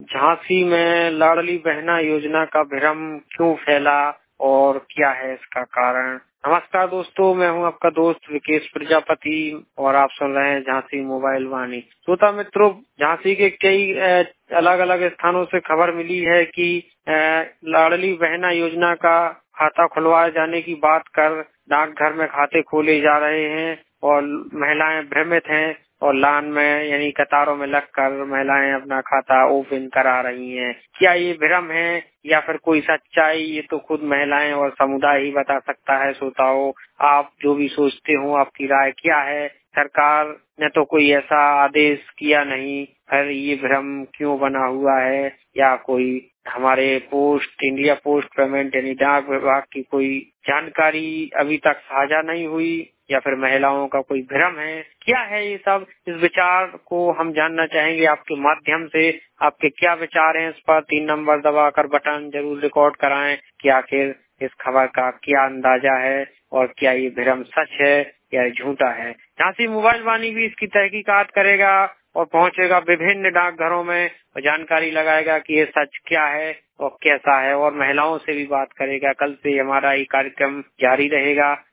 झांसी में लाडली बहना योजना का भ्रम क्यों फैला और क्या है इसका कारण। नमस्कार दोस्तों, मैं हूं आपका दोस्त विकेश प्रजापति और आप सुन रहे हैं झांसी मोबाइल वाणी। श्रोता मित्रों, झांसी के कई अलग अलग स्थानों से खबर मिली है कि लाडली बहना योजना का खाता खुलवाए जाने की बात कर डाकघर में खाते खोले जा रहे हैं और महिलाएं भ्रमित हैं और लाइन में यानी कतारों में लगकर महिलाएं अपना खाता ओपन करा रही हैं। क्या ये भ्रम है या फिर कोई सच्चाई, ये तो खुद महिलाएं और समुदाय ही बता सकता है। श्रोताओं, आप जो भी सोचते हो, आपकी राय क्या है। सरकार ने तो कोई ऐसा आदेश किया नहीं, फिर ये भ्रम क्यों बना हुआ है, या कोई हमारे इंडिया पोस्ट पेमेंट यानी डाक विभाग की कोई जानकारी अभी तक साझा नहीं हुई, या फिर महिलाओं का कोई भ्रम है। क्या है ये सब, इस विचार को हम जानना चाहेंगे आपके माध्यम से। आपके क्या विचार हैं इस पर? 3 नंबर दबाकर बटन जरूर रिकॉर्ड कराएं कि आखिर इस खबर का क्या अंदाजा है और क्या ये भ्रम सच है या झूठा है। झांसी मोबाइल वाणी भी इसकी तहकीकात करेगा और पहुंचेगा विभिन्न डाकघरों में और जानकारी लगाएगा कि ये सच क्या है और कैसा है, और महिलाओं से भी बात करेगा। कल से हमारा ये कार्यक्रम जारी रहेगा।